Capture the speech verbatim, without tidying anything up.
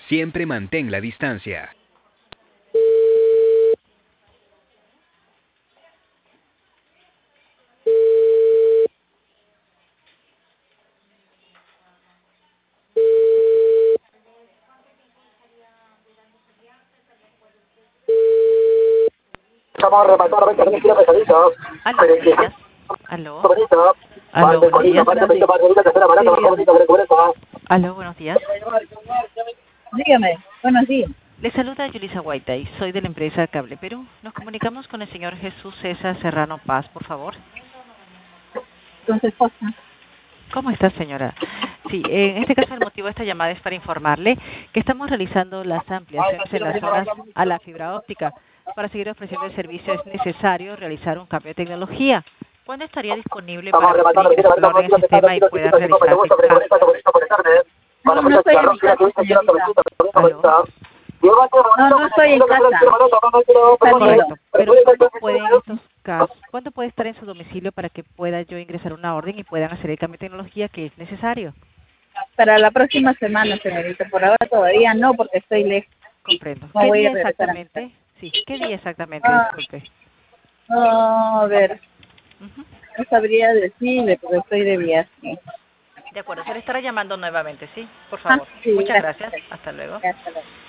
Siempre mantén la distancia. Vamos a rematar veinte kilos pesaditos. Aló, buenos días. Aló. Aló, buenos días. Aló, buenos días. Dígame, buenos días. Le saluda Yulisa Guaitay, soy de la empresa Cable Perú. Nos comunicamos con el señor Jesús César Serrano Paz, por favor. Con su esposa. ¿Cómo está, señora? Sí, en este caso el motivo de esta llamada es para informarle que estamos realizando las ampliaciones en las zonas a la fibra óptica. Para seguir ofreciendo el servicio es necesario realizar un cambio de tecnología. ¿Cuándo estaría disponible para que usted ingrese la orden en el sistema y pueda realizar el cambio? No, no estoy en mi casa, señorita. ¿Aló? No, no estoy en casa. Correcto. Pero ¿cuándo puede en estos casos, cuándo puede estar en su domicilio para que pueda yo ingresar una orden y puedan hacer el cambio de tecnología que es necesario? Para la próxima semana, señorita. Por ahora todavía no, porque estoy lejos. Comprendo. No ¿Qué voy a día regresar a mi casa. exactamente? Sí, ¿qué día exactamente? Ah, Disculpe. no, a ver, Ujú. no sabría decirle, porque estoy de viaje. De acuerdo, se le estará llamando nuevamente, ¿sí? Por Ah, favor. sí, Muchas gracias. gracias. Hasta luego. Hasta luego.